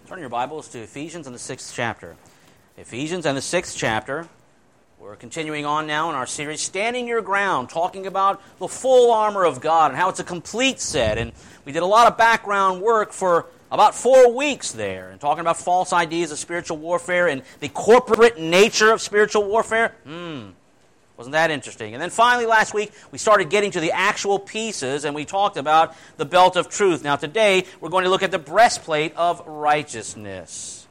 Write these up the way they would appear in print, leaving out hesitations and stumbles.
Turn your Bibles to Ephesians and the 6th chapter. Ephesians and the 6th chapter. We're continuing on now in our series, Standing Your Ground, talking about the full armor of God and how it's a complete set. And we did a lot of background work for about 4 weeks there, and talking about false ideas of spiritual warfare and the corporate nature of spiritual warfare. Wasn't that interesting? And then finally last week, we started getting to the actual pieces, and we talked about the belt of truth. Now today, we're going to look at the breastplate of righteousness.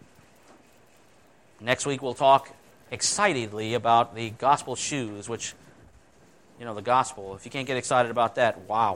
Next week, we'll talk excitedly about the gospel shoes, which, the gospel, if you can't get excited about that, wow.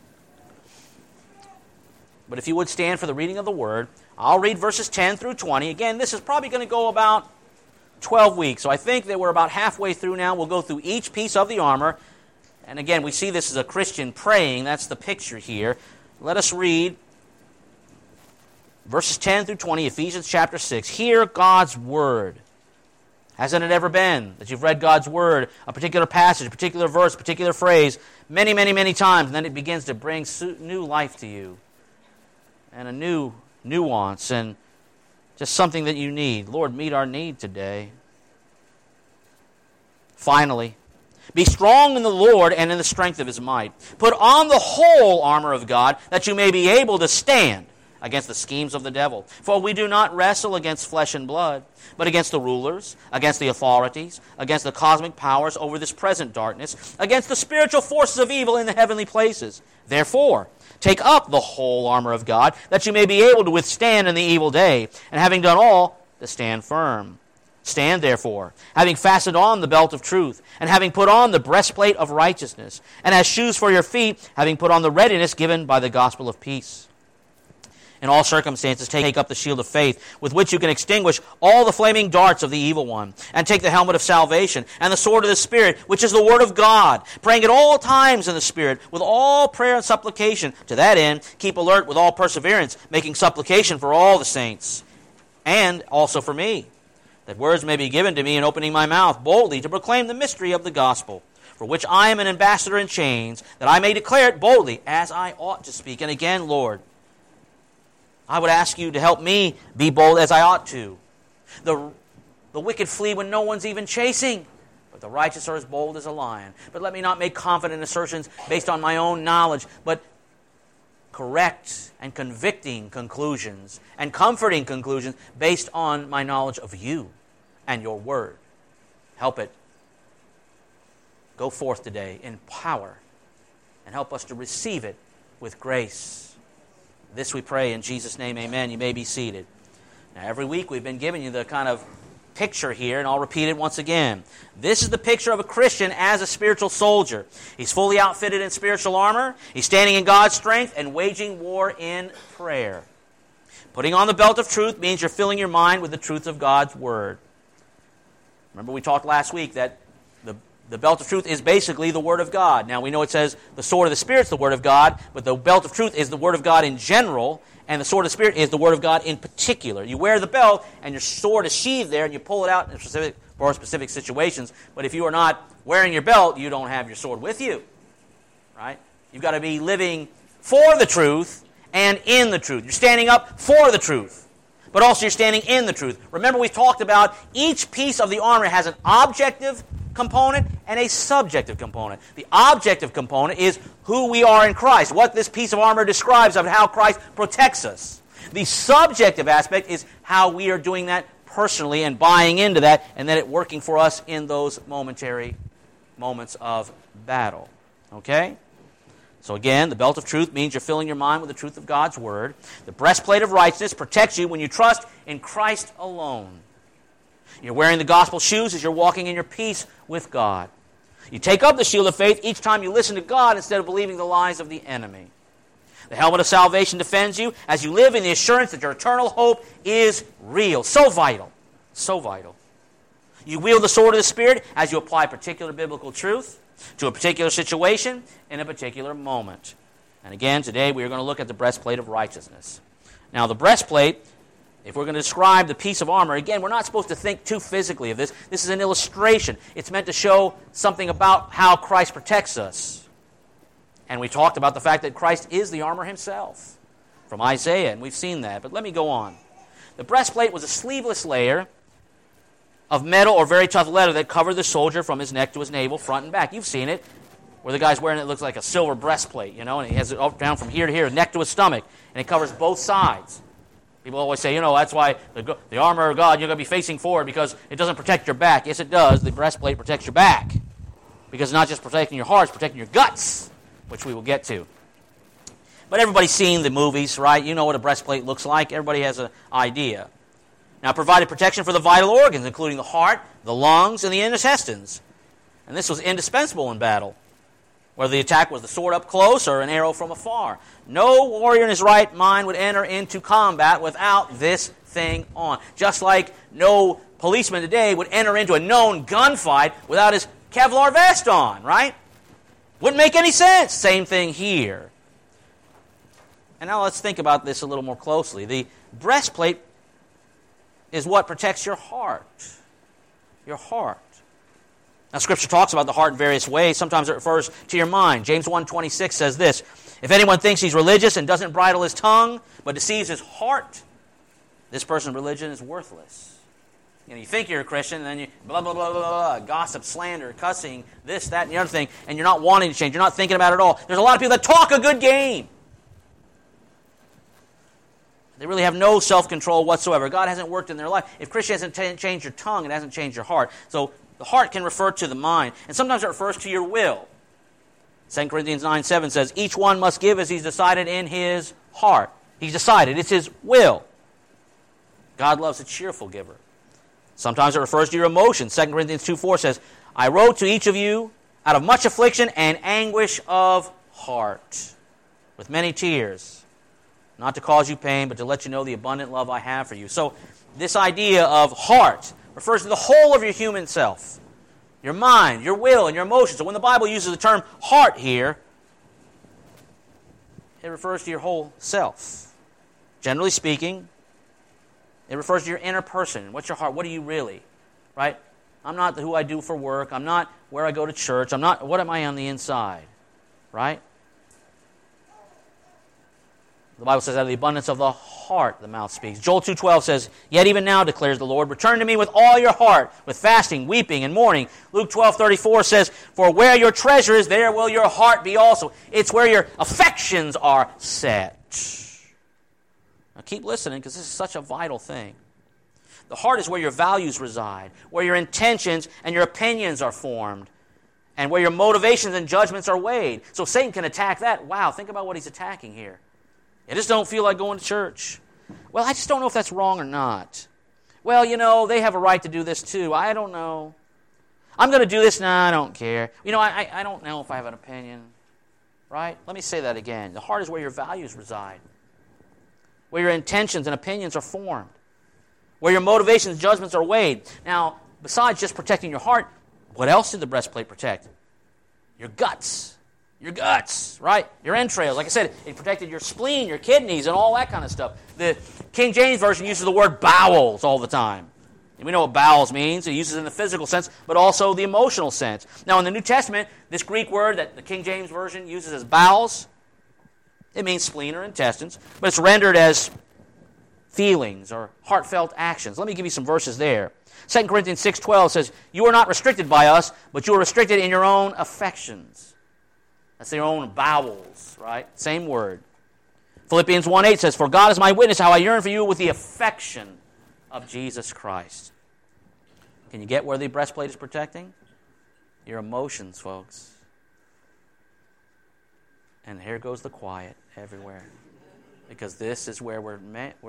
But if you would stand for the reading of the Word, I'll read verses 10 through 20. Again, this is probably going to go about 12 weeks. So I think that we're about halfway through now. We'll go through each piece of the armor. And again, we see this as a Christian praying. That's the picture here. Let us read verses 10 through 20, Ephesians chapter 6. Hear God's Word. Hasn't it ever been that you've read God's Word, a particular passage, a particular verse, a particular phrase, many, many, many times, and then it begins to bring new life to you and a new nuance and just something that you need. Lord, meet our need today. Finally, be strong in the Lord and in the strength of His might. Put on the whole armor of God, that you may be able to stand against the schemes of the devil. For we do not wrestle against flesh and blood, but against the rulers, against the authorities, against the cosmic powers over this present darkness, against the spiritual forces of evil in the heavenly places. Therefore, take up the whole armor of God, that you may be able to withstand in the evil day, and having done all, to stand firm. Stand therefore, having fastened on the belt of truth, and having put on the breastplate of righteousness, and as shoes for your feet, having put on the readiness given by the gospel of peace. In all circumstances, take up the shield of faith, with which you can extinguish all the flaming darts of the evil one, and take the helmet of salvation, and the sword of the Spirit, which is the word of God, praying at all times in the Spirit, with all prayer and supplication. To that end, keep alert with all perseverance, making supplication for all the saints, and also for me, that words may be given to me in opening my mouth boldly to proclaim the mystery of the gospel, for which I am an ambassador in chains, that I may declare it boldly, as I ought to speak. And again, Lord, I would ask you to help me be bold as I ought to. The wicked flee when no one's even chasing, but the righteous are as bold as a lion. But let me not make confident assertions based on my own knowledge, but correct and convicting conclusions and comforting conclusions based on my knowledge of you and your word. Help it go forth today in power, and help us to receive it with grace. This we pray in Jesus' name, amen. You may be seated. Now, every week we've been giving you the kind of picture here, and I'll repeat it once again. This is the picture of a Christian as a spiritual soldier. He's fully outfitted in spiritual armor. He's standing in God's strength and waging war in prayer. Putting on the belt of truth means you're filling your mind with the truth of God's Word. Remember we talked last week that the belt of truth is basically the Word of God. Now, we know it says the sword of the Spirit is the Word of God, but the belt of truth is the Word of God in general, and the sword of the Spirit is the Word of God in particular. You wear the belt, and your sword is sheathed there, and you pull it out for specific situations. But if you are not wearing your belt, you don't have your sword with you. Right? You've got to be living for the truth and in the truth. You're standing up for the truth, but also you're standing in the truth. Remember, we talked about each piece of the armor has an objective component and a subjective component. The objective component is who we are in Christ, what this piece of armor describes of how Christ protects us. The subjective aspect is how we are doing that personally and buying into that, and then it working for us in those momentary moments of battle. Okay? So again, the belt of truth means you're filling your mind with the truth of God's Word. The breastplate of righteousness protects you when you trust in Christ alone. You're wearing the gospel shoes as you're walking in your peace with God. You take up the shield of faith each time you listen to God instead of believing the lies of the enemy. The helmet of salvation defends you as you live in the assurance that your eternal hope is real. So vital. So vital. You wield the sword of the Spirit as you apply particular biblical truth to a particular situation in a particular moment. And again, today we are going to look at the breastplate of righteousness. Now, the breastplate, if we're going to describe the piece of armor, again, we're not supposed to think too physically of this. This is an illustration. It's meant to show something about how Christ protects us. And we talked about the fact that Christ is the armor himself from Isaiah, and we've seen that. But let me go on. The breastplate was a sleeveless layer of metal or very tough leather that covered the soldier from his neck to his navel, front and back. You've seen it, where the guy's wearing it, looks like a silver breastplate, and he has it up down from here to here, neck to his stomach, and it covers both sides. People always say, that's why the armor of God, you're going to be facing forward because it doesn't protect your back. Yes, it does. The breastplate protects your back because it's not just protecting your heart, it's protecting your guts, which we will get to. But everybody's seen the movies, right? You know what a breastplate looks like. Everybody has an idea. Now, it provided protection for the vital organs, including the heart, the lungs, and the intestines. And this was indispensable in battle, whether the attack was the sword up close or an arrow from afar. No warrior in his right mind would enter into combat without this thing on. Just like no policeman today would enter into a known gunfight without his Kevlar vest on, right? Wouldn't make any sense. Same thing here. And now let's think about this a little more closely. The breastplate is what protects your heart. Your heart. Now, Scripture talks about the heart in various ways. Sometimes it refers to your mind. James 1:26 says this, "If anyone thinks he's religious and doesn't bridle his tongue, but deceives his heart, this person's religion is worthless." You think you're a Christian, and then you blah, blah, blah, blah, blah, gossip, slander, cussing, this, that, and the other thing, and you're not wanting to change. You're not thinking about it at all. There's a lot of people that talk a good game. They really have no self-control whatsoever. God hasn't worked in their life. If Christianity hasn't changed your tongue, it hasn't changed your heart. So the heart can refer to the mind, and sometimes it refers to your will. 2 Corinthians 9:7 says, "Each one must give as he's decided in his heart." He's decided. It's his will. God loves a cheerful giver. Sometimes it refers to your emotions. 2 Corinthians 2:4 says, "I wrote to each of you out of much affliction and anguish of heart, with many tears, not to cause you pain, but to let you know the abundant love I have for you." So this idea of heart refers to the whole of your human self, your mind, your will, and your emotions. So when the Bible uses the term heart here, it refers to your whole self. Generally speaking, it refers to your inner person. What's your heart? What are you really? Right? I'm not who I do for work. I'm not where I go to church. I'm not, what am I on the inside? Right? The Bible says, out of the abundance of the heart, the mouth speaks. Joel 2:12 says, "Yet even now, declares the Lord, return to me with all your heart, with fasting, weeping, and mourning." Luke 12:34 says, "For where your treasure is, there will your heart be also." It's where your affections are set. Now keep listening, because this is such a vital thing. The heart is where your values reside, where your intentions and your opinions are formed, and where your motivations and judgments are weighed. So Satan can attack that. Wow, think about what he's attacking here. I just don't feel like going to church. Well, I just don't know if that's wrong or not. Well, they have a right to do this too. I don't know. I'm going to do this. Nah, I don't care. I don't know if I have an opinion. Right? Let me say that again. The heart is where your values reside, where your intentions and opinions are formed, where your motivations and judgments are weighed. Now, besides just protecting your heart, what else did the breastplate protect? Your guts. Your guts, right? Your entrails. Like I said, it protected your spleen, your kidneys, and all that kind of stuff. The King James Version uses the word bowels all the time. And we know what bowels means. It uses it in the physical sense, but also the emotional sense. Now, in the New Testament, this Greek word that the King James Version uses as bowels, it means spleen or intestines, but it's rendered as feelings or heartfelt actions. Let me give you some verses there. 2 Corinthians 6:12 says, "You are not restricted by us, but you are restricted in your own affections." That's their own bowels, right? Same word. Philippians 1:8 says, "For God is my witness how I yearn for you with the affection of Jesus Christ." Can you get where the breastplate is protecting? Your emotions, folks. And here goes the quiet everywhere. Because this is where we're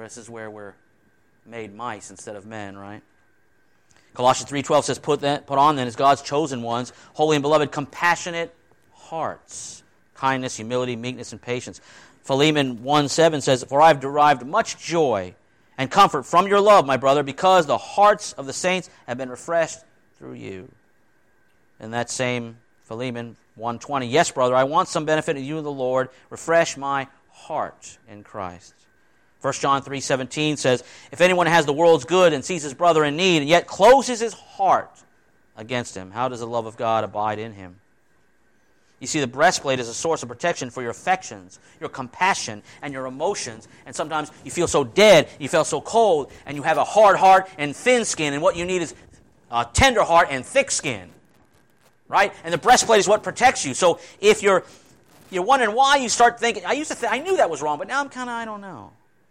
made mice instead of men, right? Colossians 3:12 says, Put on then as God's chosen ones, holy and beloved, compassionate hearts, kindness, humility, meekness, and patience. Philemon 1:7 says, "For I have derived much joy and comfort from your love, my brother, because the hearts of the saints have been refreshed through you." And that same Philemon 1:20, "Yes, brother, I want some benefit of you in the Lord. Refresh my heart in Christ." 1 John 3:17 says, "If anyone has the world's good and sees his brother in need and yet closes his heart against him, how does the love of God abide in him?" You see, the breastplate is a source of protection for your affections, your compassion, and your emotions. And sometimes you feel so dead, you feel so cold, and you have a hard heart and thin skin, and what you need is a tender heart and thick skin. Right? And the breastplate is what protects you. So if you're wondering why, you start thinking, I knew that was wrong, but now I'm kind of, I don't know.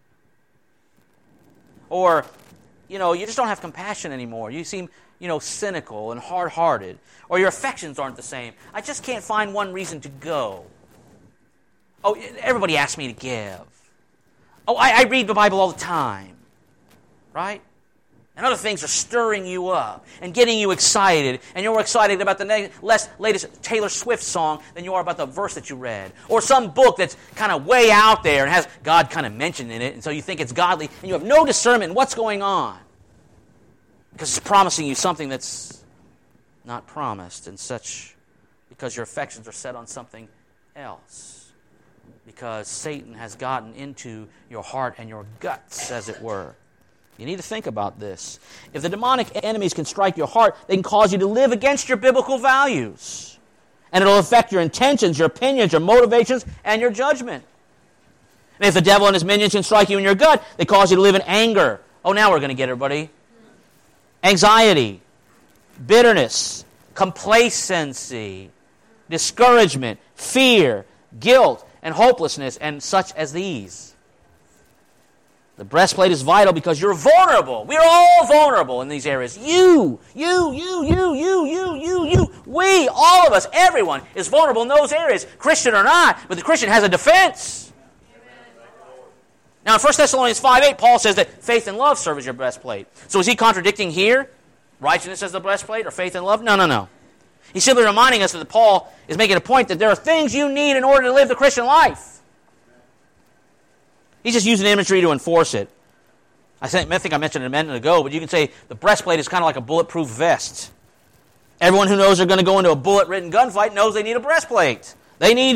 Or, you just don't have compassion anymore. You seem, cynical and hard-hearted. Or your affections aren't the same. I just can't find one reason to go. Oh, everybody asks me to give. Oh, I read the Bible all the time. Right? And other things are stirring you up and getting you excited. And you're more excited about the latest Taylor Swift song than you are about the verse that you read. Or some book that's kind of way out there and has God kind of mentioned in it. And so you think it's godly. And you have no discernment in what's going on. Because it's promising you something that's not promised. And such because your affections are set on something else. Because Satan has gotten into your heart and your guts, as it were. You need to think about this. If the demonic enemies can strike your heart, they can cause you to live against your biblical values. And it'll affect your intentions, your opinions, your motivations, and your judgment. And if the devil and his minions can strike you in your gut, they cause you to live in anger. Oh, now we're going to get everybody. Anxiety, bitterness, complacency, discouragement, fear, guilt, and hopelessness, and such as these. The breastplate is vital because you're vulnerable. We're all vulnerable in these areas. You. We, all of us, everyone is vulnerable in those areas, Christian or not, but the Christian has a defense. Now in 1 Thessalonians 5:8, Paul says that faith and love serve as your breastplate. So is he contradicting here? Righteousness as the breastplate or faith and love? No. He's simply reminding us that Paul is making a point that there are things you need in order to live the Christian life. He's just using imagery to enforce it. I think I mentioned it a minute ago, but you can say the breastplate is kind of like a bulletproof vest. Everyone who knows they're going to go into a bullet-ridden gunfight knows they need a breastplate. Right?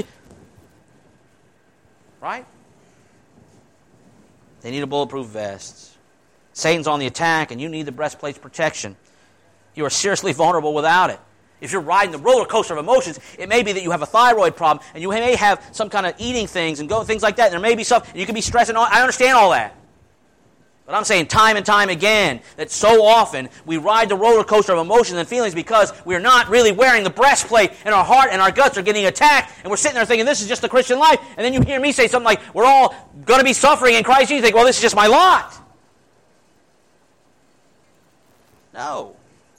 They need a bulletproof vest. Satan's on the attack, and you need the breastplate's protection. You are seriously vulnerable without it. If you're riding the roller coaster of emotions, it may be that you have a thyroid problem, and you may have some kind of eating things and things like that. And there may be stuff, and you can be stressing. I understand all that. But I'm saying time and time again that so often we ride the roller coaster of emotions and feelings because we're not really wearing the breastplate, and our heart and our guts are getting attacked, and we're sitting there thinking this is just the Christian life. And then you hear me say something like, we're all going to be suffering in Christ Jesus. You think, well, this is just my lot. No.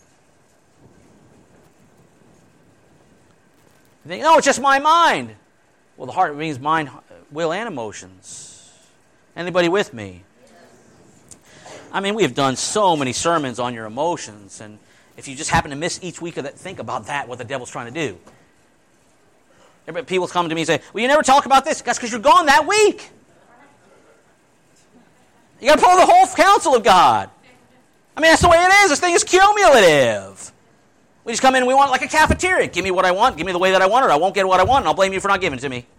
You think, no, it's just my mind. Well, the heart means mind, will, and emotions. Anybody with me? I mean, we have done so many sermons on your emotions, and if you just happen to miss each week of that, think about that, what the devil's trying to do. People come to me and say, well, you never talk about this. That's because you're gone that week. You got to follow the whole counsel of God. I mean, that's the way it is. This thing is cumulative. We just come in and we want it like a cafeteria. Give me what I want. Give me the way that I want it. I won't get what I want, and I'll blame you for not giving it to me.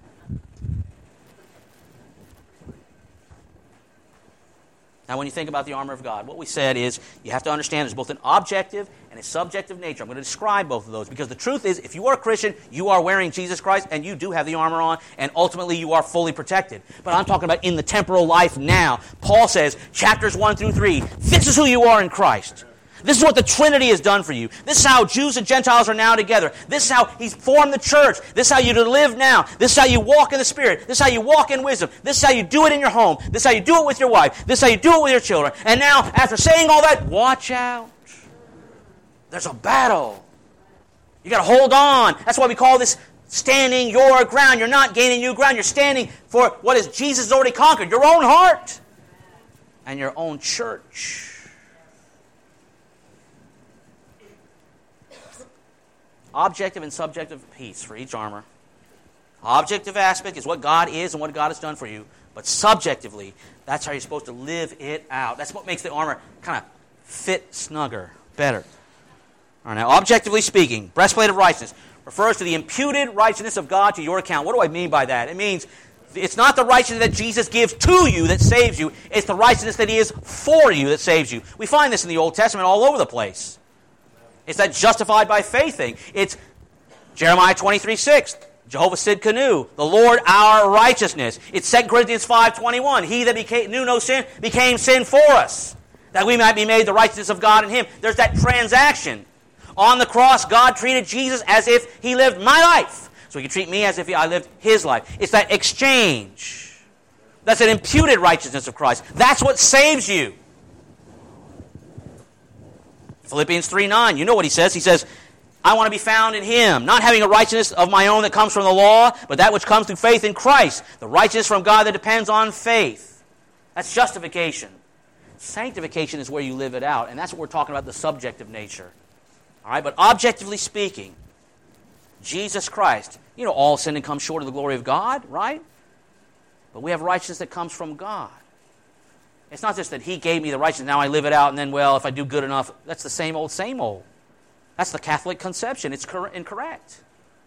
Now, when you think about the armor of God, what we said is you have to understand there's both an objective and a subjective nature. I'm going to describe both of those because the truth is if you are a Christian, you are wearing Jesus Christ and you do have the armor on, and ultimately you are fully protected. But I'm talking about in the temporal life now. Paul says, chapters 1 through 3, this is who you are in Christ. This is what the Trinity has done for you. This is how Jews and Gentiles are now together. This is how He's formed the church. This is how you live now. This is how you walk in the Spirit. This is how you walk in wisdom. This is how you do it in your home. This is how you do it with your wife. This is how you do it with your children. And now, after saying all that, watch out. There's a battle. You got to hold on. That's why we call this standing your ground. You're not gaining new ground. You're standing for what is Jesus has already conquered. Your own heart and your own church. Objective and subjective piece for each armor. Objective aspect is what God is and what God has done for you. But subjectively, that's how you're supposed to live it out. That's what makes the armor kind of fit snugger, better. All right, now, objectively speaking, breastplate of righteousness refers to the imputed righteousness of God to your account. What do I mean by that? It means it's not the righteousness that Jesus gives to you that saves you. It's the righteousness that He is for you that saves you. We find this in the Old Testament all over the place. It's that justified by faith thing. It's Jeremiah 23:6. Jehovah Sidkenu, the Lord our righteousness. It's 2 Corinthians 5:21. He that knew no sin became sin for us, that we might be made the righteousness of God in him. There's that transaction. On the cross, God treated Jesus as if he lived my life. So he can treat me as if I lived his life. It's that exchange. That's an imputed righteousness of Christ. That's what saves you. Philippians 3:9, you know what he says. He says, I want to be found in him, not having a righteousness of my own that comes from the law, but that which comes through faith in Christ, the righteousness from God that depends on faith. That's justification. Sanctification is where you live it out, and that's what we're talking about, the subjective nature. All right, but objectively speaking, Jesus Christ, you know, all sin and come short of the glory of God, right? But we have righteousness that comes from God. It's not just that he gave me the righteousness, now I live it out, and then, well, if I do good enough, that's the same old, same old. That's the Catholic conception. It's incorrect.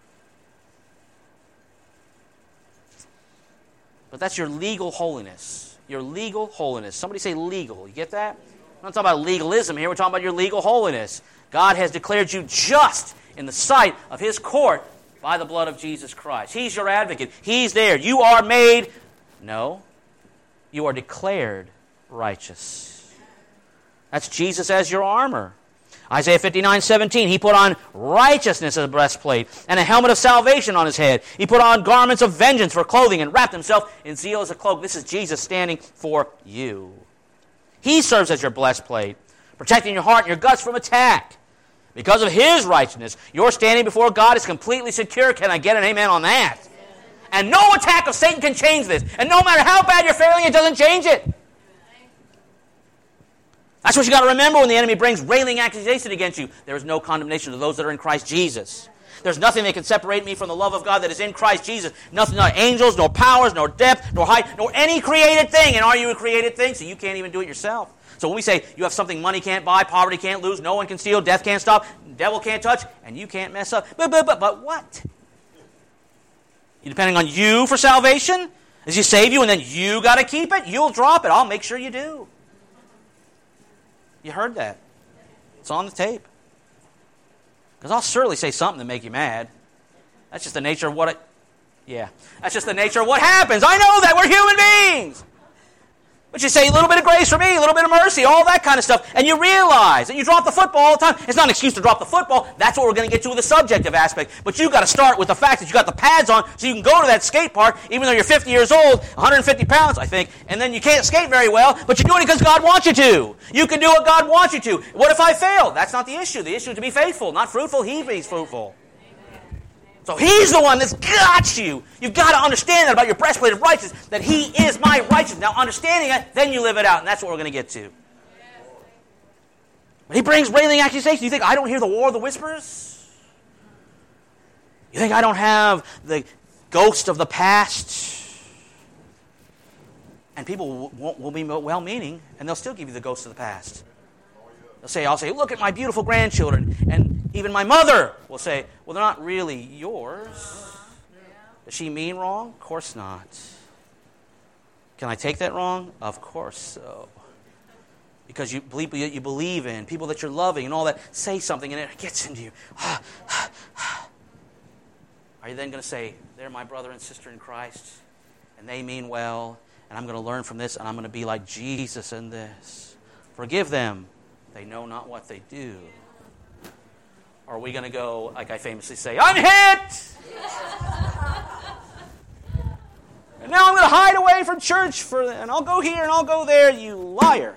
But that's your legal holiness. Your legal holiness. Somebody say legal. You get that? We're not talking about legalism here. We're talking about your legal holiness. God has declared you just in the sight of his court by the blood of Jesus Christ. He's your advocate. He's there. You are made, no, you are declared righteous. That's Jesus as your armor. Isaiah 59:17, he put on righteousness as a breastplate and a helmet of salvation on his head. He put on garments of vengeance for clothing and wrapped himself in zeal as a cloak. This is Jesus standing for you. He serves as your breastplate, protecting your heart and your guts from attack. Because of his righteousness, your standing before God is completely secure. Can I get an amen on that? And no attack of Satan can change this. And no matter how bad you're failing, it doesn't change it. That's what you got to remember when the enemy brings railing accusation against you. There is no condemnation to those that are in Christ Jesus. There's nothing that can separate me from the love of God that is in Christ Jesus. Nothing, not angels, nor powers, nor depth, nor height, nor any created thing. And are you a created thing? So you can't even do it yourself. So when we say you have something money can't buy, poverty can't lose, no one can steal, death can't stop, devil can't touch, and you can't mess up. But what? You depending on you for salvation? Does he save you and then you got to keep it? You'll drop it. I'll make sure you do. You heard that. It's on the tape. Because I'll surely say something to make you mad. That's just the nature of what that's just the nature of what happens. I know that. We're human beings. But you say a little bit of grace for me, a little bit of mercy, all that kind of stuff. And you realize that you drop the football all the time. It's not an excuse to drop the football. That's what we're going to get to with the subjective aspect. But you've got to start with the fact that you got the pads on so you can go to that skate park, even though you're 50 years old, 150 pounds, I think, and then you can't skate very well, but you're doing it because God wants you to. You can do what God wants you to. What if I fail? That's not the issue. The issue is to be faithful, not fruitful. He be fruitful. So he's the one that's got you. You've got to understand that about your breastplate of righteousness, that he is my righteousness. Now, understanding that, then you live it out, and that's what we're going to get to. But he brings railing accusations. You think I don't hear the war of the whispers? You think I don't have the ghost of the past? And people will be well-meaning, and they'll still give you the ghost of the past. I'll say, look at my beautiful grandchildren. And even my mother will say, well, they're not really yours. Does she mean wrong? Of course not. Can I take that wrong? Of course so. Because you believe in, people that you're loving and all that, say something and it gets into you. Are you then going to say, they're my brother and sister in Christ, and they mean well, and I'm going to learn from this, and I'm going to be like Jesus in this. Forgive them. They know not what they do. Or are we going to go, like I famously say, I'm hit! And now I'm going to hide away from church, and I'll go here and I'll go there, you liar.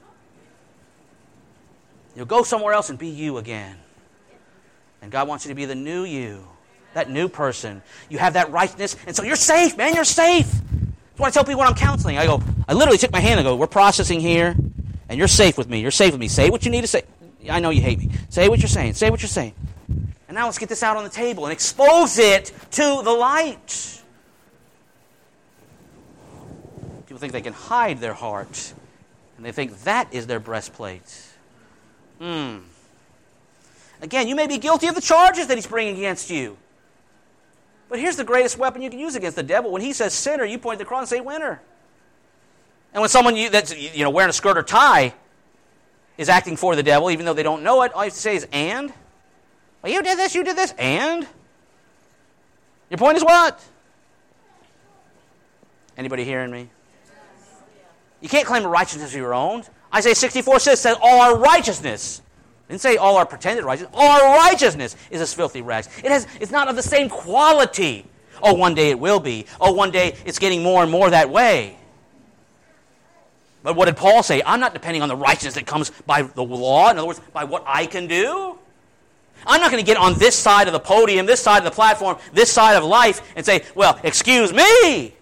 You'll go somewhere else and be you again. And God wants you to be the new you, that new person. You have that rightness, and so you're safe, man, you're safe. That's what I tell people when I'm counseling. I literally took my hand and go, we're processing here. And you're safe with me. You're safe with me. Say what you need to say. I know you hate me. Say what you're saying. Say what you're saying. And now let's get this out on the table and expose it to the light. People think they can hide their heart. And they think that is their breastplate. Again, you may be guilty of the charges that he's bringing against you. But here's the greatest weapon you can use against the devil. When he says sinner, you point to the cross and say winner. And when someone that's wearing a skirt or tie is acting for the devil, even though they don't know it, all you have to say is, and? Well, you did this, and? Your point is what? Anybody hearing me? You can't claim a righteousness of your own. Isaiah 64:6 says all our righteousness. It didn't say all our pretended righteousness. All our righteousness is as filthy rags. It's not of the same quality. Oh, one day it will be. Oh, one day it's getting more and more that way. But what did Paul say? I'm not depending on the righteousness that comes by the law. In other words, by what I can do. I'm not going to get on this side of the podium, this side of the platform, this side of life and say, well, excuse me. You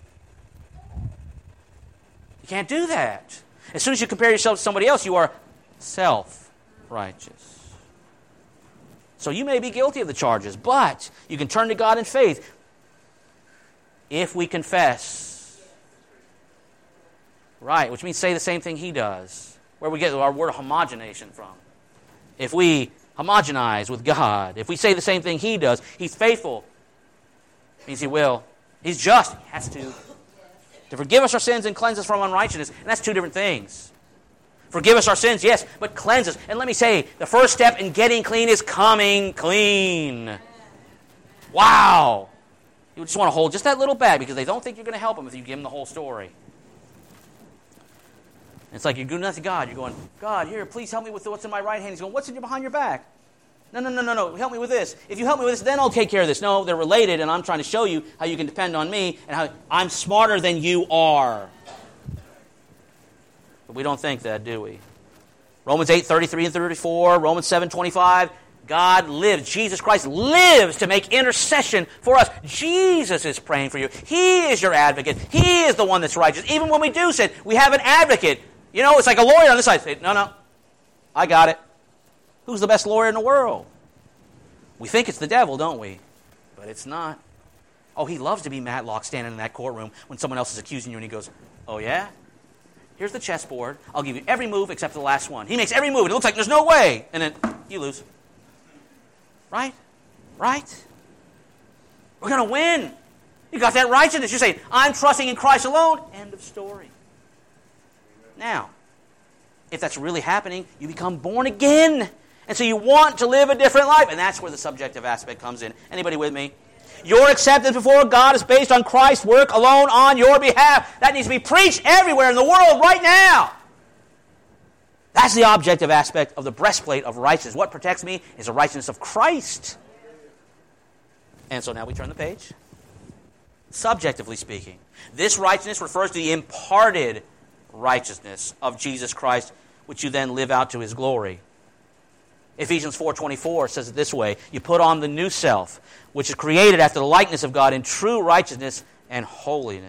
can't do that. As soon as you compare yourself to somebody else, you are self-righteous. So you may be guilty of the charges, but you can turn to God in faith if we confess. Right, which means say the same thing he does. Where we get our word homogenation from. If we homogenize with God, if we say the same thing he does, he's faithful. Means he will. He's just. He has to forgive us our sins and cleanse us from unrighteousness. And that's two different things. Forgive us our sins, yes, but cleanse us. And let me say, the first step in getting clean is coming clean. Wow. You just want to hold just that little back because they don't think you're going to help them if you give them the whole story. It's like you're doing that to God. You're going, God, here, please help me with what's in my right hand. He's going, what's in your behind your back? No. Help me with this. If you help me with this, then I'll take care of this. No, they're related, and I'm trying to show you how you can depend on me and how I'm smarter than you are. But we don't think that, do we? Romans 8:33 and 34, Romans 7:25. God lives. Jesus Christ lives to make intercession for us. Jesus is praying for you. He is your advocate. He is the one that's righteous. Even when we do sin, we have an advocate. You know, it's like a lawyer on this side. Say, no, I got it. Who's the best lawyer in the world? We think it's the devil, don't we? But it's not. Oh, he loves to be Matlock standing in that courtroom when someone else is accusing you and he goes, oh yeah? Here's the chessboard. I'll give you every move except the last one. He makes every move and it looks like there's no way. And then you lose. Right? We're going to win. You got that righteousness. You're saying, I'm trusting in Christ alone. End of story. Now, if that's really happening, you become born again. And so you want to live a different life. And that's where the subjective aspect comes in. Anybody with me? Your acceptance before God is based on Christ's work alone on your behalf. That needs to be preached everywhere in the world right now. That's the objective aspect of the breastplate of righteousness. What protects me is the righteousness of Christ. And so now we turn the page. Subjectively speaking, this righteousness refers to the imparted righteousness of Jesus Christ, which you then live out to his glory. Ephesians 4:24 says it this way, you put on the new self, which is created after the likeness of God in true righteousness and holiness.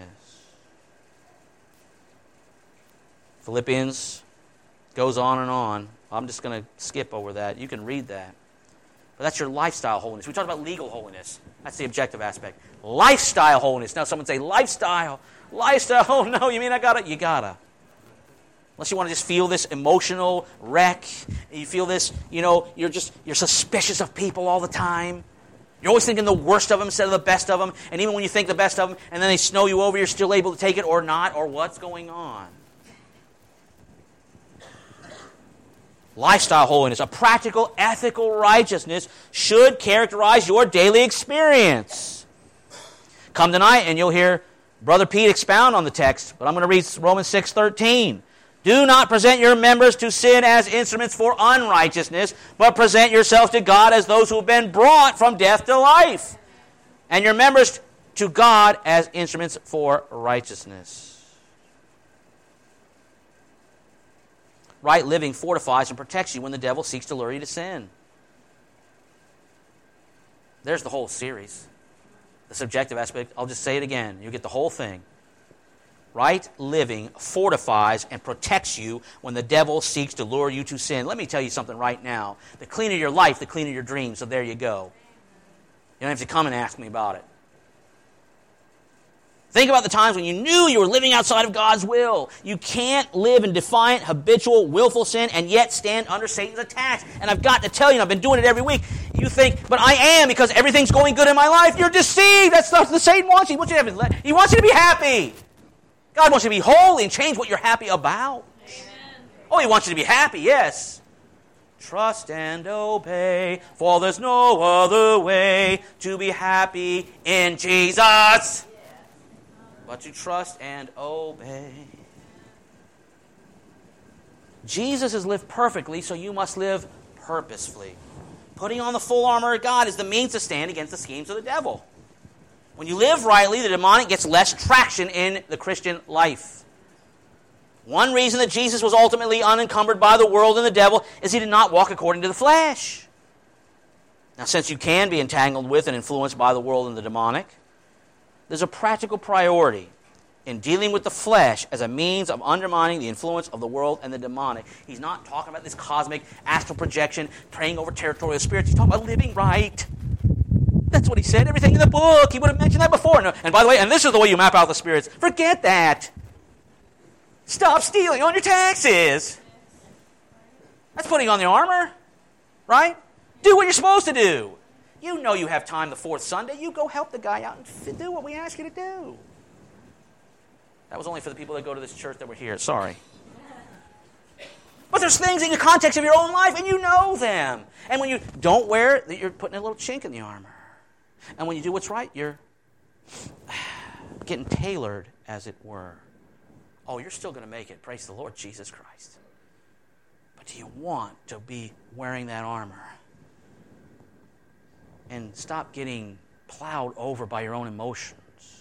Philippians goes on and on. I'm just going to skip over that. You can read that. But that's your lifestyle holiness. We talked about legal holiness. That's the objective aspect. Lifestyle holiness. Now someone say, lifestyle. Oh no, you mean I got it? You gotta. Unless you want to just feel this emotional wreck. You feel this, you're suspicious of people all the time. You're always thinking the worst of them instead of the best of them. And even when you think the best of them, and then they snow you over, you're still able to take it or not, or what's going on. Lifestyle holiness, a practical, ethical righteousness should characterize your daily experience. Come tonight and you'll hear Brother Pete expound on the text, but I'm going to read Romans 6:13. Do not present your members to sin as instruments for unrighteousness, but present yourselves to God as those who have been brought from death to life, and your members to God as instruments for righteousness. Right living fortifies and protects you when the devil seeks to lure you to sin. There's the whole series. The subjective aspect, I'll just say it again. You get the whole thing. Right living fortifies and protects you when the devil seeks to lure you to sin. Let me tell you something right now. The cleaner your life, the cleaner your dreams. So there you go. You don't have to come and ask me about it. Think about the times when you knew you were living outside of God's will. You can't live in defiant, habitual, willful sin and yet stand under Satan's attacks. And I've got to tell you, I've been doing it every week. You think, but I am because everything's going good in my life. You're deceived. That's not what Satan wants you. He wants you to be happy. God wants you to be holy and change what you're happy about. Amen. Oh, he wants you to be happy, yes. Trust and obey, for there's no other way to be happy in Jesus but to trust and obey. Jesus has lived perfectly, so you must live purposefully. Putting on the full armor of God is the means to stand against the schemes of the devil. When you live rightly, the demonic gets less traction in the Christian life. One reason that Jesus was ultimately unencumbered by the world and the devil is he did not walk according to the flesh. Now, since you can be entangled with and influenced by the world and the demonic, there's a practical priority in dealing with the flesh as a means of undermining the influence of the world and the demonic. He's not talking about this cosmic astral projection, praying over territorial spirits. He's talking about living right. That's what he said. Everything in the book. He would have mentioned that before. And by the way, and this is the way you map out the spirits. Forget that. Stop stealing on your taxes. That's putting on the armor, right? Do what you're supposed to do. You know you have time the fourth Sunday. You go help the guy out and do what we ask you to do. That was only for the people that go to this church that were here. Sorry. But there's things in the context of your own life, and you know them. And when you don't wear it, you're putting a little chink in the armor. And when you do what's right, you're getting tailored, as it were. Oh, you're still going to make it. Praise the Lord Jesus Christ. But do you want to be wearing that armor? And stop getting plowed over by your own emotions.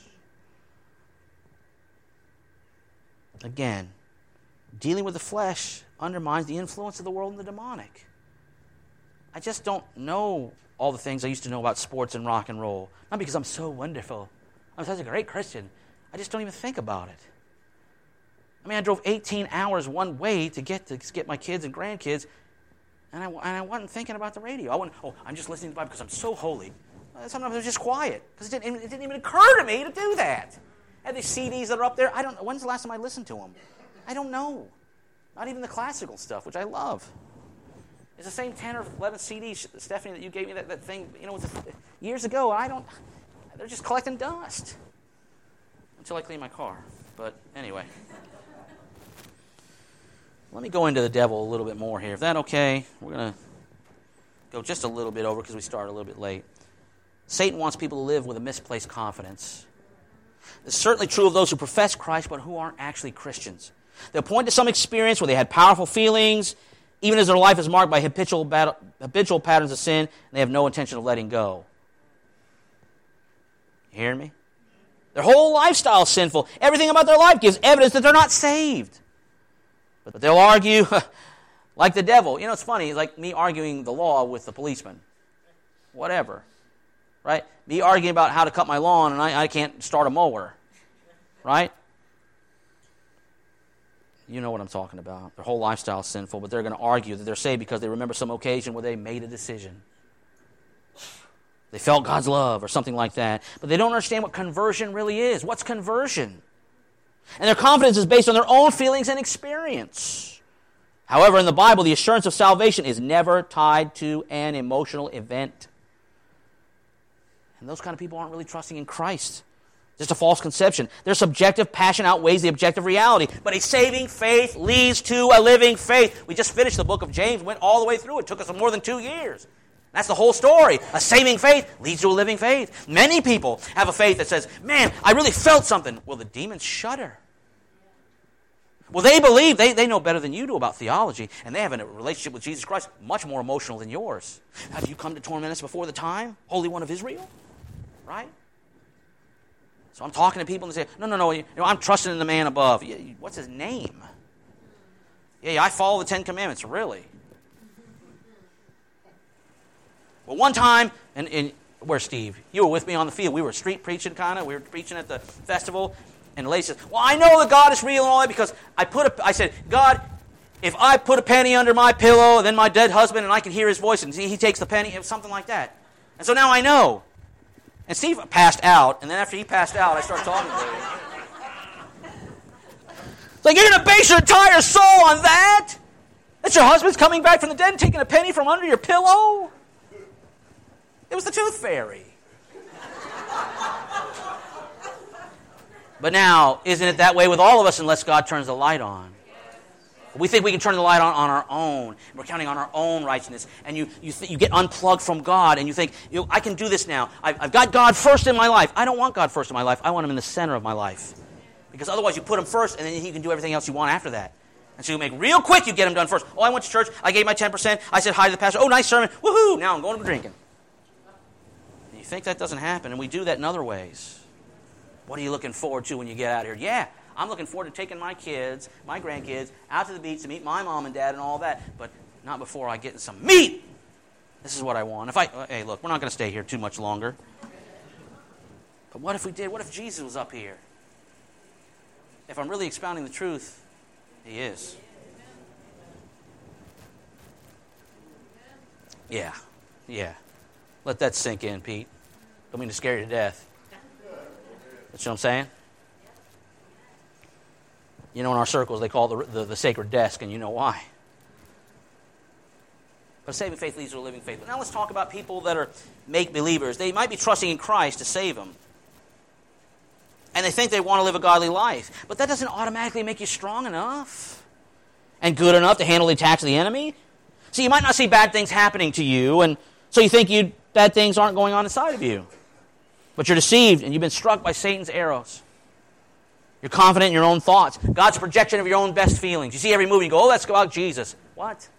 Again, dealing with the flesh undermines the influence of the world and the demonic. I just don't know all the things I used to know about sports and rock and roll. Not because I'm so wonderful. I'm such a great Christian. I just don't even think about it. I mean, I drove 18 hours one way to get my kids and grandkids, and I wasn't thinking about the radio. I wasn't, I'm just listening to the Bible because I'm so holy. Sometimes I was just quiet because it didn't even occur to me to do that. I have these CDs that are up there. I don't know. When's the last time I listened to them? I don't know. Not even the classical stuff, which I love. It's the same 10 or 11 CDs, Stephanie, that you gave me that thing, years ago. They're just collecting dust until I clean my car. But anyway. Let me go into the devil a little bit more here. If that's okay, we're going to go just a little bit over because we started a little bit late. Satan wants people to live with a misplaced confidence. It's certainly true of those who profess Christ but who aren't actually Christians. They'll point to some experience where they had powerful feelings, even as their life is marked by habitual patterns of sin, and they have no intention of letting go. You hear me? Their whole lifestyle is sinful. Everything about their life gives evidence that they're not saved. But they'll argue like the devil. It's funny, like me arguing the law with the policeman. Whatever. Right? Me arguing about how to cut my lawn and I can't start a mower. Right? You know what I'm talking about. Their whole lifestyle is sinful, but they're going to argue that they're saved because they remember some occasion where they made a decision. They felt God's love or something like that. But they don't understand what conversion really is. What's conversion? And their confidence is based on their own feelings and experience. However, in the Bible, the assurance of salvation is never tied to an emotional event. And those kind of people aren't really trusting in Christ. Just a false conception. Their subjective passion outweighs the objective reality. But a saving faith leads to a living faith. We just finished the book of James, went all the way through. It took us more than 2 years. That's the whole story. A saving faith leads to a living faith. Many people have a faith that says, man, I really felt something. Well, the demons shudder. Well, they believe, they know better than you do about theology, and they have a relationship with Jesus Christ much more emotional than yours. Have you come to torment us before the time, Holy One of Israel? Right? So I'm talking to people and they say, no, I'm trusting in the man above. What's his name? Yeah, I follow the 10 Commandments, really. Well, one time, and where's Steve? You were with me on the field. We were street preaching, kind of. We were preaching at the festival. And the lady says, well, I know that God is real and all that because I said, God, if I put a penny under my pillow, then my dead husband, and I can hear his voice, and he takes the penny, something like that. And so now I know. And Steve passed out, and then after he passed out, I started talking to him. It's like, you're going to base your entire soul on that? That your husband's coming back from the dead and taking a penny from under your pillow? It was the tooth fairy. But now, isn't it that way with all of us unless God turns the light on? We think we can turn the light on our own. We're counting on our own righteousness. And you get unplugged from God, and you think, I can do this now. I've got God first in my life. I don't want God first in my life. I want Him in the center of my life. Because otherwise you put Him first, and then He can do everything else you want after that. And so you make real quick, you get Him done first. Oh, I went to church. I gave my 10%. I said hi to the pastor. Oh, nice sermon. Woohoo! Now I'm going to drinking. And you think that doesn't happen, and we do that in other ways. What are you looking forward to when you get out here? Yeah. I'm looking forward to taking my kids, my grandkids, out to the beach to meet my mom and dad and all that, but not before I get in some meat. This is what I want. Hey, look, we're not going to stay here too much longer. But what if we did? What if Jesus was up here? If I'm really expounding the truth, He is. Yeah. Let that sink in, Pete. Don't mean to scare you to death. That's what I'm saying? You know, in our circles, they call the sacred desk, and you know why. But saving faith leads to a living faith. But now let's talk about people that are make-believers. They might be trusting in Christ to save them. And they think they want to live a godly life. But that doesn't automatically make you strong enough and good enough to handle the attacks of the enemy. See, you might not see bad things happening to you, and so you think bad things aren't going on inside of you. But you're deceived, and you've been struck by Satan's arrows. You're confident in your own thoughts. God's a projection of your own best feelings. You see every movie, you go, oh, that's about Jesus. What?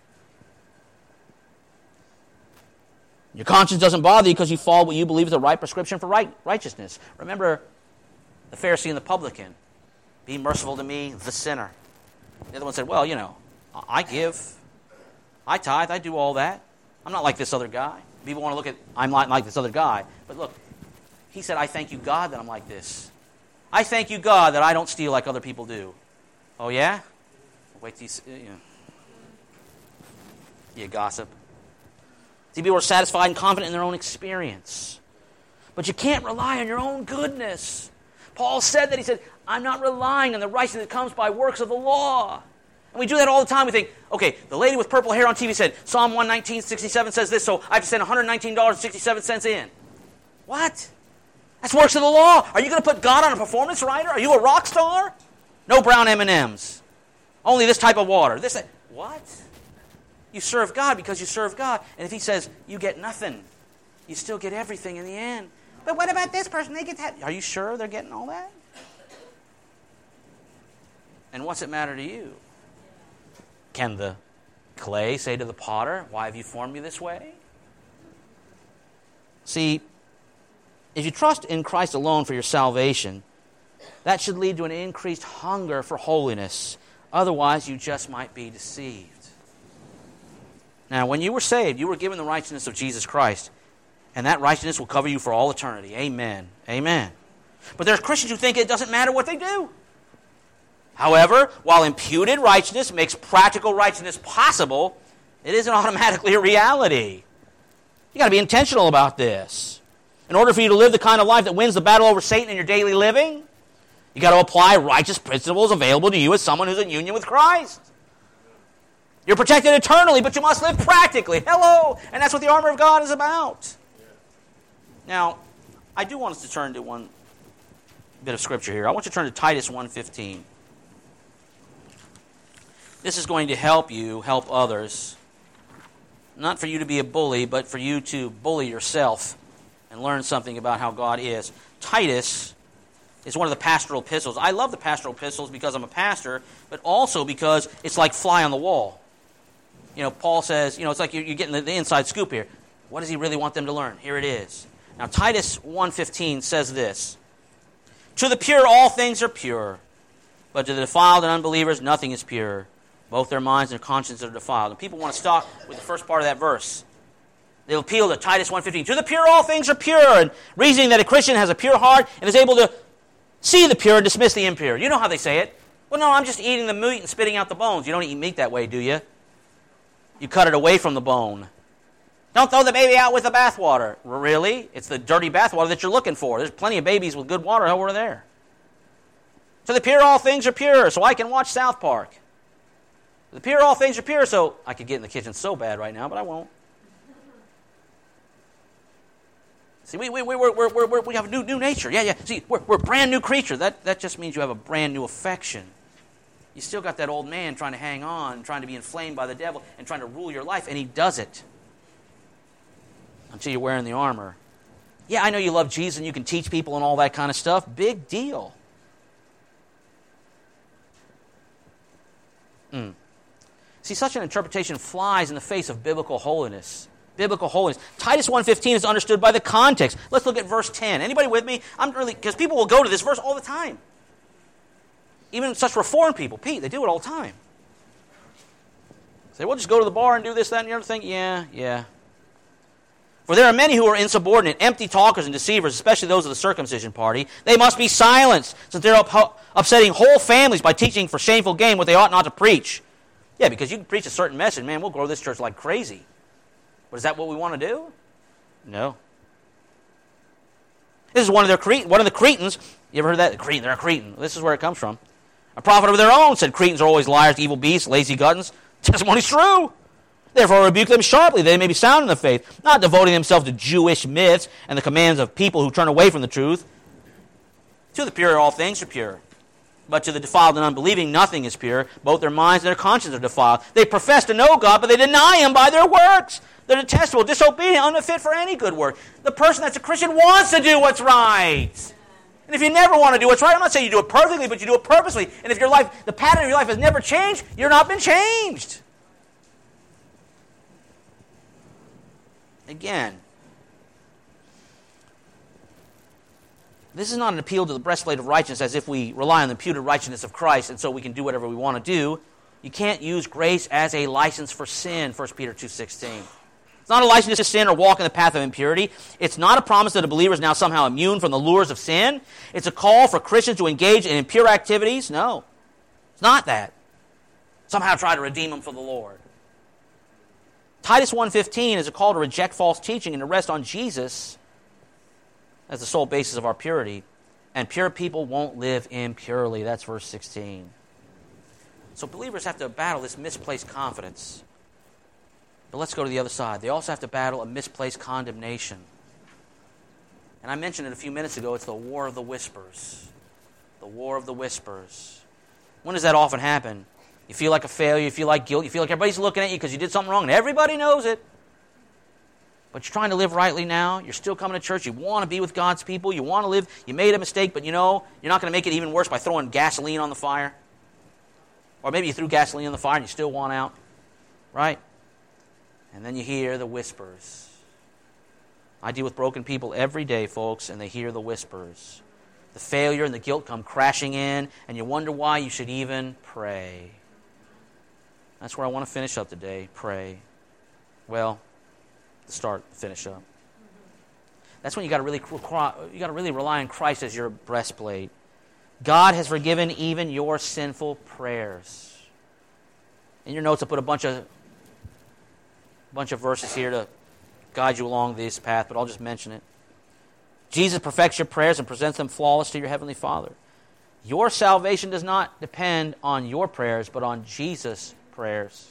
Your conscience doesn't bother you because you follow what you believe is the right prescription for righteousness. Remember the Pharisee and the publican. Be merciful to me, the sinner. The other one said, well, I give. I tithe. I do all that. I'm not like this other guy. People want to look at, I'm not like this other guy. But look, he said, I thank you, God, that I'm like this. I thank you, God, that I don't steal like other people do. Oh, yeah? Wait till you see. You gossip. See, people are satisfied and confident in their own experience. But you can't rely on your own goodness. Paul said that. He said, I'm not relying on the righteousness that comes by works of the law. And we do that all the time. We think, okay, the lady with purple hair on TV said, Psalm 119:67 says this, so I have to send $119.67 in. What? That's works of the law. Are you going to put God on a performance rider? Are you a rock star? No brown M&Ms. Only this type of water. What? You serve God because you serve God. And if He says, you get nothing, you still get everything in the end. But what about this person? They get that. Are you sure they're getting all that? And what's it matter to you? Can the clay say to the potter, why have you formed me this way? See, if you trust in Christ alone for your salvation, that should lead to an increased hunger for holiness. Otherwise, you just might be deceived. Now, when you were saved, you were given the righteousness of Jesus Christ, and that righteousness will cover you for all eternity. Amen. Amen. But there's Christians who think it doesn't matter what they do. However, while imputed righteousness makes practical righteousness possible, it isn't automatically a reality. You've got to be intentional about this. In order for you to live the kind of life that wins the battle over Satan in your daily living, you've got to apply righteous principles available to you as someone who's in union with Christ. You're protected eternally, but you must live practically. Hello! And that's what the armor of God is about. Now, I do want us to turn to one bit of scripture here. I want you to turn to Titus 1:15. This is going to help you help others. Not for you to be a bully, but for you to bully yourself and learn something about how God is. Titus is one of the pastoral epistles. I love the pastoral epistles because I'm a pastor, but also because it's like fly on the wall. Paul says, it's like you're getting the inside scoop here. What does he really want them to learn? Here it is. Now, Titus 1:15 says this, to the pure all things are pure, but to the defiled and unbelievers nothing is pure. Both their minds and their consciences are defiled. And people want to stop with the first part of that verse. They'll appeal to Titus 1:15. To the pure all things are pure, and reasoning that a Christian has a pure heart and is able to see the pure and dismiss the impure. You know how they say it. Well, no, I'm just eating the meat and spitting out the bones. You don't eat meat that way, do you? You cut it away from the bone. Don't throw the baby out with the bathwater. Really? It's the dirty bathwater that you're looking for. There's plenty of babies with good water over there. To the pure all things are pure, so I can watch South Park. To the pure all things are pure, so I could get in the kitchen so bad right now, but I won't. See, we have a new nature. Yeah. See, we're a brand new creature. That just means you have a brand new affection. You still got that old man trying to hang on, trying to be inflamed by the devil, and trying to rule your life, and he does it until you're wearing the armor. Yeah, I know you love Jesus and you can teach people and all that kind of stuff. Big deal. See, such an interpretation flies in the face of biblical holiness. Biblical holiness. Titus 1:15 is understood by the context. Let's look at verse 10. Anybody with me? Because people will go to this verse all the time. Even such Reformed people. Pete, they do it all the time. Say, we'll just go to the bar and do this, that, and the other thing. Yeah. For there are many who are insubordinate, empty talkers and deceivers, especially those of the circumcision party. They must be silenced, since they're upsetting whole families by teaching for shameful gain what they ought not to preach. Yeah, because you can preach a certain message, man, we'll grow this church like crazy. But is that what we want to do? No. This is one of the Cretans. You ever heard that? They're a Cretan. This is where it comes from. A prophet of their own said Cretans are always liars, evil beasts, lazy gluttons. Testimony's true. Therefore rebuke them sharply, that they may be sound in the faith, not devoting themselves to Jewish myths and the commands of people who turn away from the truth. To the pure all things are pure. But to the defiled and unbelieving nothing is pure. Both their minds and their conscience are defiled. They profess to know God, but they deny Him by their works. They're detestable, disobedient, unfit for any good work. The person that's a Christian wants to do what's right. And if you never want to do what's right, I'm not saying you do it perfectly, but you do it purposely. And if the pattern of your life has never changed, you're not been changed. Again, this is not an appeal to the breastplate of righteousness as if we rely on the imputed righteousness of Christ and so we can do whatever we want to do. You can't use grace as a license for sin, 1 Peter 2:16. It's not a license to sin or walk in the path of impurity. It's not a promise that a believer is now somehow immune from the lures of sin. It's a call for Christians to engage in impure activities. No, it's not that. Somehow try to redeem them for the Lord. Titus 1:15 is a call to reject false teaching and to rest on Jesus as the sole basis of our purity. And pure people won't live impurely. That's verse 16. So believers have to battle this misplaced confidence. But let's go to the other side. They also have to battle a misplaced condemnation. And I mentioned it a few minutes ago. It's the war of the whispers. The war of the whispers. When does that often happen? You feel like a failure, you feel like guilt, you feel like everybody's looking at you because you did something wrong, and everybody knows it. But you're trying to live rightly now. You're still coming to church. You want to be with God's people. You want to live. You made a mistake, but you know you're not going to make it even worse by throwing gasoline on the fire. Or maybe you threw gasoline on the fire and you still want out. Right? And then you hear the whispers. I deal with broken people every day, folks, and they hear the whispers. The failure and the guilt come crashing in, and you wonder why you should even pray. That's where I want to finish up today. Pray. Well, finish up. That's when you got to really rely on Christ as your breastplate. God has forgiven even your sinful prayers. In your notes, I put a bunch of verses here to guide you along this path, but I'll just mention it. Jesus perfects your prayers and presents them flawless to your Heavenly Father. Your salvation does not depend on your prayers, but on Jesus' prayers.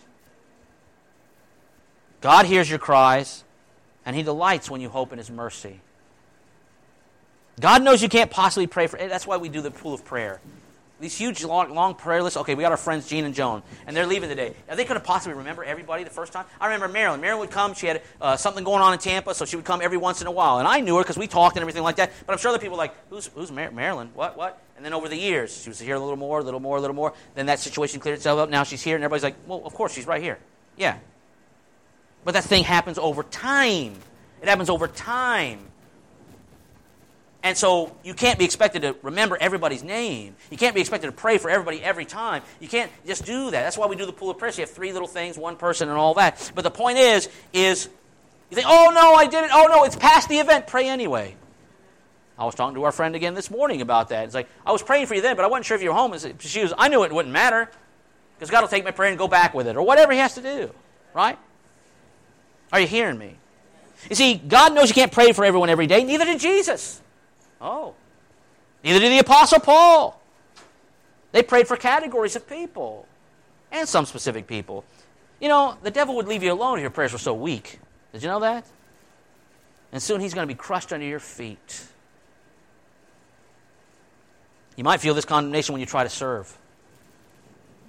God hears your cries, and He delights when you hope in His mercy. God knows you can't possibly pray for it. That's why we do the pool of prayer. These huge, long prayer lists. Okay, we got our friends Gene and Joan, and they're leaving today. Are they going to possibly remember everybody the first time? I remember Marilyn. Marilyn would come. She had something going on in Tampa, so she would come every once in a while. And I knew her because we talked and everything like that. But I'm sure other people were like, who's Marilyn? What? And then over the years, she was here a little more. Then that situation cleared itself up. Now she's here, and everybody's like, well, of course, she's right here. Yeah. But that thing happens over time. It happens over time. And so you can't be expected to remember everybody's name. You can't be expected to pray for everybody every time. You can't just do that. That's why we do the pool of prayer. So you have three little things, one person, and all that. But the point is you think, oh, no, I did it. Oh, no, it's past the event. Pray anyway. I was talking to our friend again this morning about that. It's like, I was praying for you then, but I wasn't sure if you were home. I knew it wouldn't matter because God will take my prayer and go back with it or whatever He has to do. Right? Are you hearing me? You see, God knows you can't pray for everyone every day. Neither did Jesus. Oh. Neither did the Apostle Paul. They prayed for categories of people and some specific people. You know, the devil would leave you alone if your prayers were so weak. Did you know that? And soon he's going to be crushed under your feet. You might feel this condemnation when you try to serve.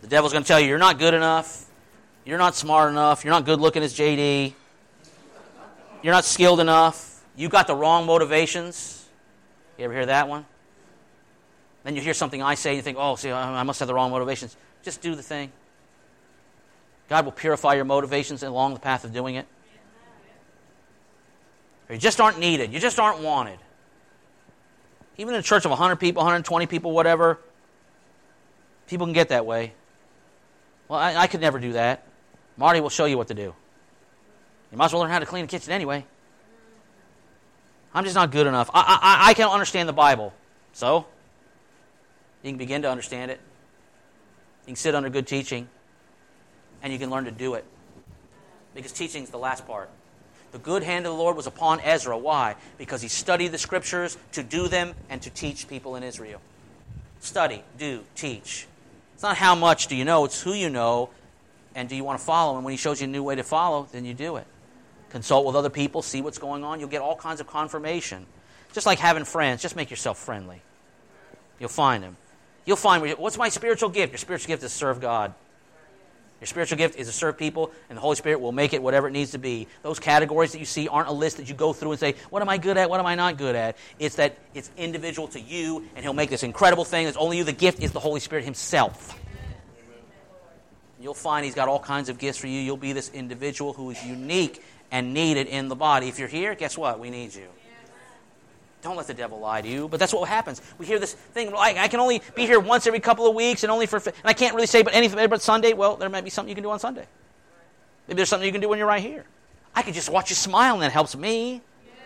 The devil's going to tell you, you're not good enough. You're not smart enough. You're not good looking as JD. You're not skilled enough. You got the wrong motivations. You ever hear that one? Then you hear something I say and you think, oh, see, I must have the wrong motivations. Just do the thing. God will purify your motivations along the path of doing it. Or you just aren't needed. You just aren't wanted. Even in a church of 100 people, 120 people, whatever, people can get that way. Well, I could never do that. Marty will show you what to do. You might as well learn how to clean the kitchen anyway. I'm just not good enough. I can't understand the Bible. So, you can begin to understand it. You can sit under good teaching, and you can learn to do it. Because teaching is the last part. The good hand of the Lord was upon Ezra. Why? Because he studied the Scriptures to do them and to teach people in Israel. Study, do, teach. It's not how much do you know, it's who you know, and do you want to follow. And when he shows you a new way to follow, then you do it. Consult with other people, see what's going on. You'll get all kinds of confirmation. Just like having friends, just make yourself friendly. You'll find them. You'll find, what's my spiritual gift? Your spiritual gift is to serve God. Your spiritual gift is to serve people, and the Holy Spirit will make it whatever it needs to be. Those categories that you see aren't a list that you go through and say, what am I good at, what am I not good at? It's that it's individual to you, and he'll make this incredible thing that's only you. The gift is the Holy Spirit himself. You'll find he's got all kinds of gifts for you. You'll be this individual who is unique and needed in the body. If you're here, guess what? We need you. Don't let the devil lie to you. But that's what happens. We hear this thing, like, I can only be here once every couple of weeks, and I can't really say but anything but Sunday. Well, there might be something you can do on Sunday. Maybe there's something you can do when you're right here. I can just watch you smile, and that helps me.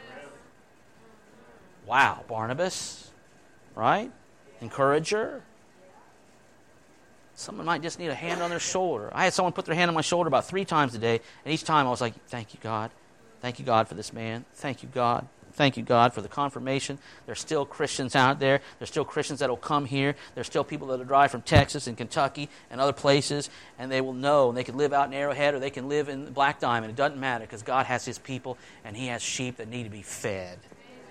Wow, Barnabas, right? Encourager. Someone might just need a hand on their shoulder. I had someone put their hand on my shoulder about 3 times a day, and each time I was like, thank you, God. Thank you, God, for this man. Thank you, God. Thank you, God, for the confirmation. There's still Christians out there. There's still Christians that will come here. There's still people that will drive from Texas and Kentucky and other places, and they will know. And they can live out in Arrowhead or they can live in Black Diamond. It doesn't matter because God has his people, and he has sheep that need to be fed.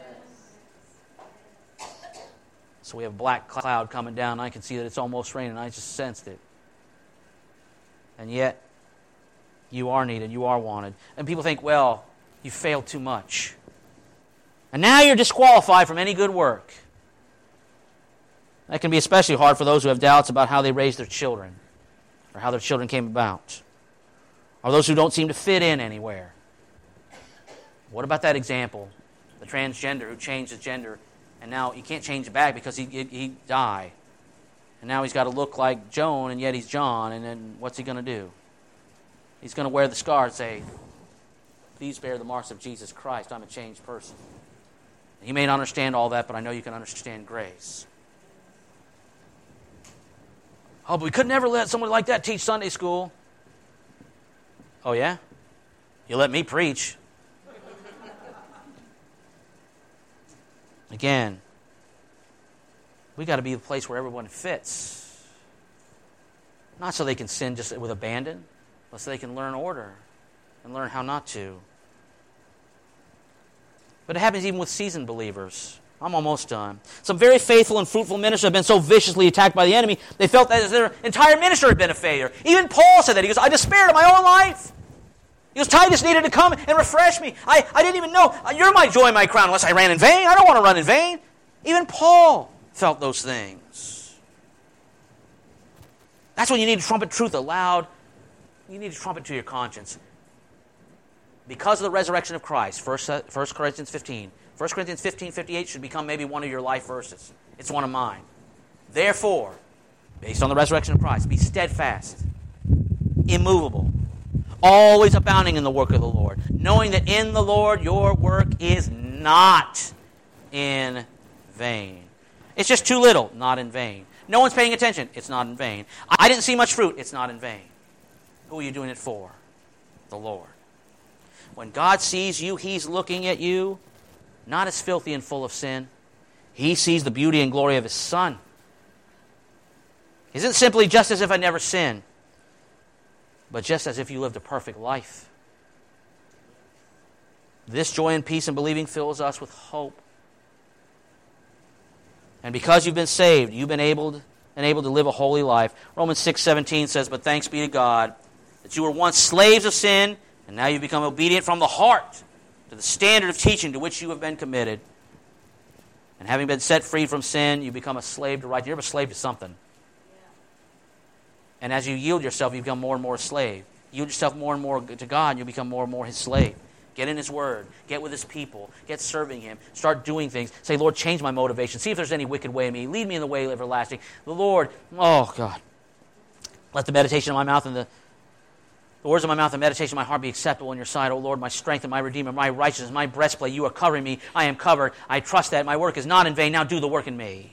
So we have a black cloud coming down, and I can see that it's almost raining. I just sensed it. And yet, you are needed. You are wanted. And people think, well, you failed too much. And now you're disqualified from any good work. That can be especially hard for those who have doubts about how they raise their children or how their children came about, or those who don't seem to fit in anywhere. What about that example, the transgender who changed his gender, and now he can't change it back because he died. And now he's got to look like Joan, and yet he's John, and then what's he going to do? He's going to wear the scar and say, please bear the marks of Jesus Christ. I'm a changed person. You may not understand all that, but I know you can understand grace. Oh, but we could never let someone like that teach Sunday school. Oh, yeah? You let me preach. Again, we got to be the place where everyone fits. Not so they can sin just with abandon, but so they can learn order and learn how not to. But it happens even with seasoned believers. I'm almost done. Some very faithful and fruitful ministers have been so viciously attacked by the enemy, they felt that their entire ministry had been a failure. Even Paul said that. He goes, I despaired of my own life. He goes, Titus needed to come and refresh me. I didn't even know. You're my joy, my crown, unless I ran in vain. I don't want to run in vain. Even Paul felt those things. That's when you need to trumpet truth aloud. You need to trumpet to your conscience. Because of the resurrection of Christ, 1 Corinthians 15. 1 Corinthians 15:58 should become maybe one of your life verses. It's one of mine. Therefore, based on the resurrection of Christ, be steadfast, immovable, always abounding in the work of the Lord, knowing that in the Lord your work is not in vain. It's just too little, not in vain. No one's paying attention, it's not in vain. I didn't see much fruit, it's not in vain. Who are you doing it for? The Lord. When God sees you, he's looking at you not as filthy and full of sin. He sees the beauty and glory of his Son. It isn't simply just as if I never sinned, but just as if you lived a perfect life. This joy and peace in believing fills us with hope. And because you've been saved, you've been able and able to live a holy life. Romans 6:17 says, "But thanks be to God that you were once slaves of sin, and now you've become obedient from the heart to the standard of teaching to which you have been committed. And having been set free from sin, you become a slave to righteousness." You're a slave to something. And as you yield yourself, you become more and more a slave. Yield yourself more and more to God, and you become more and more His slave. Get in His Word. Get with His people. Get serving Him. Start doing things. Say, "Lord, change my motivation. See if there's any wicked way in me. Lead me in the way everlasting." The Lord, oh God, let the meditation of my mouth and the words of my mouth and meditation of my heart be acceptable in your sight. O Lord, my strength and my redeemer, my righteousness, my breastplate. You are covering me. I am covered. I trust that. My work is not in vain. Now do the work in me.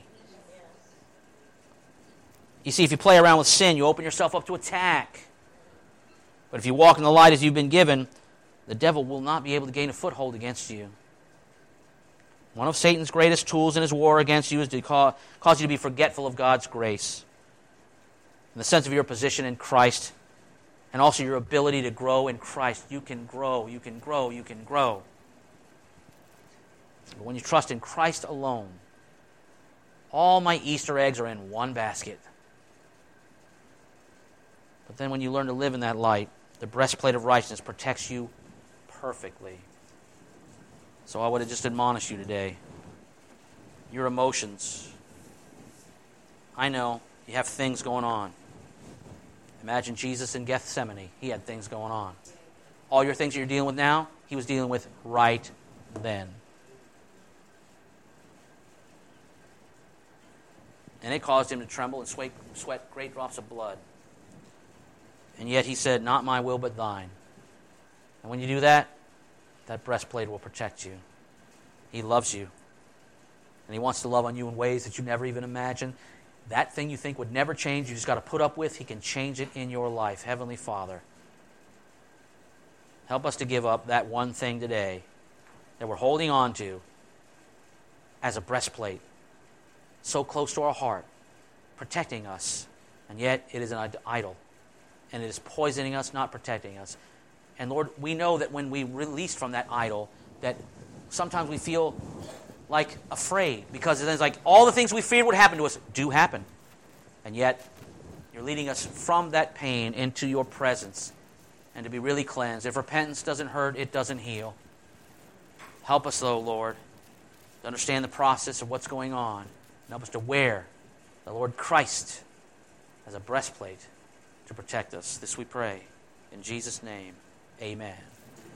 You see, if you play around with sin, you open yourself up to attack. But if you walk in the light as you've been given, the devil will not be able to gain a foothold against you. One of Satan's greatest tools in his war against you is to cause you to be forgetful of God's grace, in the sense of your position in Christ, and also your ability to grow in Christ. You can grow, you can grow, you can grow. But when you trust in Christ alone, all my Easter eggs are in one basket. But then when you learn to live in that light, the breastplate of righteousness protects you perfectly. So I would have just admonished you today. Your emotions. I know you have things going on. Imagine Jesus in Gethsemane. He had things going on. All your things that you're dealing with now, He was dealing with right then. And it caused Him to tremble and sweat great drops of blood. And yet He said, "Not my will, but thine." And when you do that, that breastplate will protect you. He loves you. And He wants to love on you in ways that you never even imagined. That thing you think would never change, you just got to put up with, He can change it in your life. Heavenly Father, help us to give up that one thing today that we're holding on to as a breastplate, so close to our heart, protecting us, and yet it is an idol. And it is poisoning us, not protecting us. And Lord, we know that when we release from that idol, that sometimes we feel like afraid, because it's like all the things we feared would happen to us do happen. And yet, you're leading us from that pain into your presence and to be really cleansed. If repentance doesn't hurt, it doesn't heal. Help us, though, Lord, to understand the process of what's going on. And help us to wear the Lord Christ as a breastplate to protect us. This we pray. In Jesus' name, amen.